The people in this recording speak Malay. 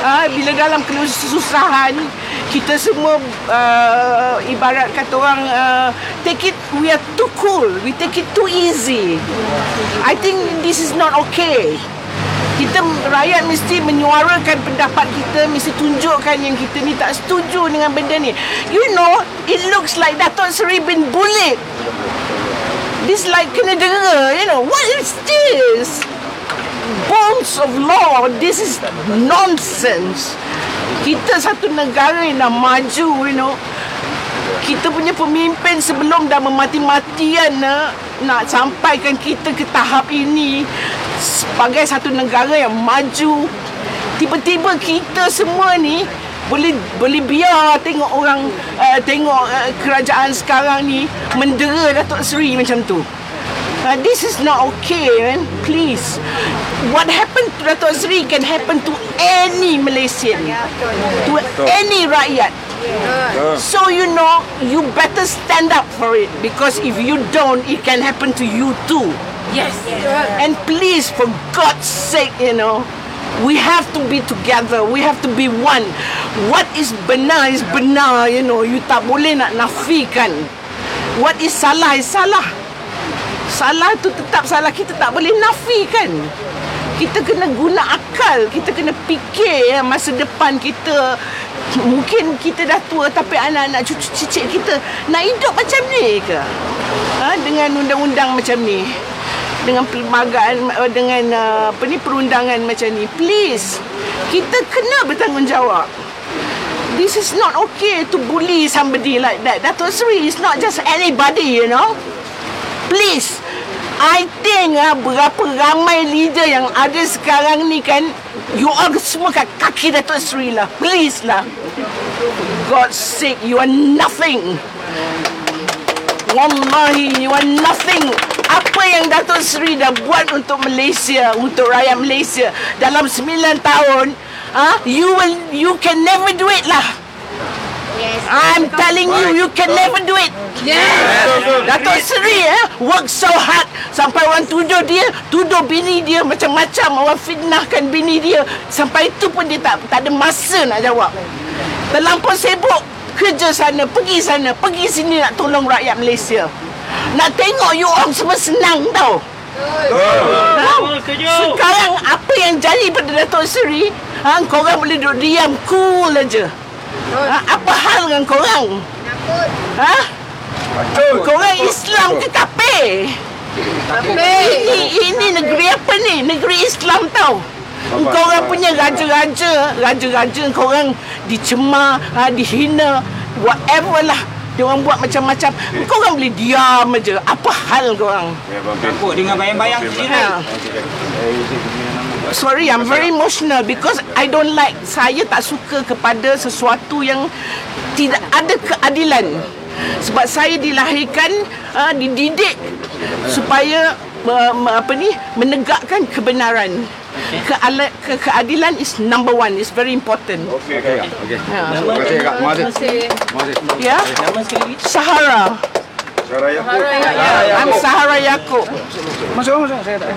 Bila dalam kesusahan, kita semua ibarat kata orang we are too cool, we take it too easy. I think this is not okay. Kita rakyat mesti menyuarakan pendapat kita, mesti tunjukkan yang kita ni tak setuju dengan benda ni. You know, it looks like Datuk Seri been bullied. This like kena dera, you know. What is this? Bones of law, this is nonsense. Kita satu negara yang dah maju, you know. Kita punya pemimpin sebelum dah memati-matian nak sampaikan kita ke tahap ini sebagai satu negara yang maju. Tiba-tiba kita semua ni boleh biar tengok orang kerajaan sekarang ni mendera Datuk Seri macam tu. This is not okay, man. Please. What happened to Datuk Seri can happen to any Malaysian, to any rakyat. So you know, you better stand up for it, because if you don't, it can happen to you too. Yes. And please, for God's sake, you know, we have to be together. We have to be one. What is benar, you know. You tak boleh nak nafikan. What is salah is salah. Salah tu tetap salah. Kita tak boleh nafikan. Kita kena guna akal. Kita kena fikir masa depan kita. Mungkin kita dah tua, tapi anak-anak cucu cicit kita nak hidup macam ni ke? Dengan undang-undang macam ni, dengan perlembagaan, dengan perundangan macam ni. Please, kita kena bertanggungjawab. This is not okay to bully somebody like that. Datuk Seri is not just anybody, you know. Please, I think berapa ramai leader yang ada sekarang ni kan, you all semua kat kaki Datuk Seri lah. Please lah. God's sake, you are nothing. Wallahi, you are nothing. Apa yang Datuk Seri dah buat untuk Malaysia, untuk rakyat Malaysia dalam 9 tahun, you can never do it lah. Yes. I'm telling you, you can never do it. Yes. Datuk Seri work so hard sampai orang tuduh bini dia macam-macam, orang fitnahkan bini dia, sampai itu pun dia tak ada masa nak jawab. Terlampau sibuk kerja sana, pergi sini nak tolong rakyat Malaysia. Nak tengok you orang semua senang tau. Sekarang apa yang jadi pada Datuk Seri, korang boleh duduk diam, cool aja. Apa hal dengan korang? Korang Islam ke kafir? Ini negeri apa ni? Negeri Islam tau. Korang punya raja-raja korang dicemar, dihina, whatever lah. Diorang buat macam-macam. Korang boleh diam aja. Apa hal korang? Takut dengan bayang-bayang sendiri. Sorry, I'm very emotional because I don't like. Saya tak suka kepada sesuatu yang tidak ada keadilan. Sebab saya dilahirkan, dididik supaya menegakkan kebenaran. Keadilan is number one. It's very important. Okay. Terima kasih Kak. Terima kasih. Ya. Nama sekali lagi. Sahara. Saraya. I'm Sahara Yaakob. Masuk. Saya tak.